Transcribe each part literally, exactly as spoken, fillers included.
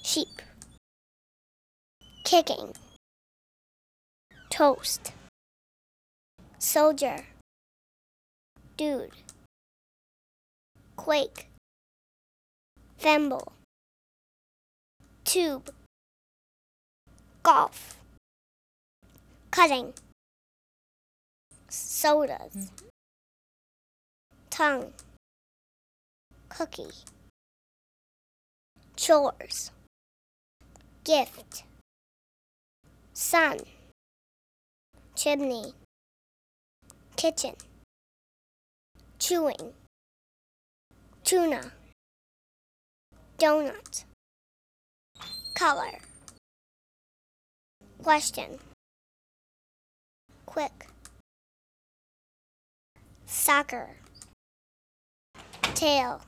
sheep, kicking, toast, soldier, dude, quake, thimble, tube, golf, cutting, sodas, mm-hmm. tongue, cookie, chores, gift, sun, chimney, kitchen, chewing, tuna, donut, color, question, quick, soccer, tail,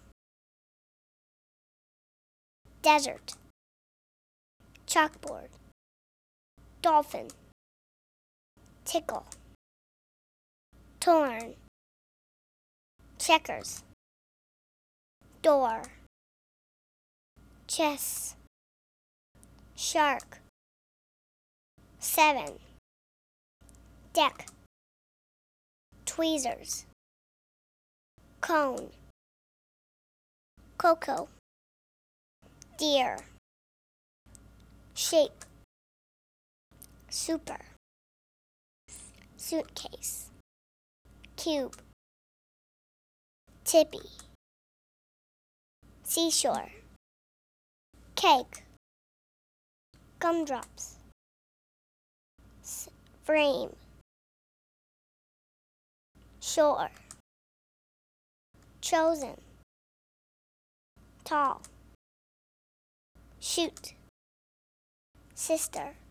desert, chalkboard, dolphin, tickle, torn, checkers, door, chess, shark, seven, deck, tweezers, cone, cocoa, deer, shape, super, suitcase, cube, tippy, seashore, cake, gumdrops, frame, shore, chosen, tall, shoot, sister,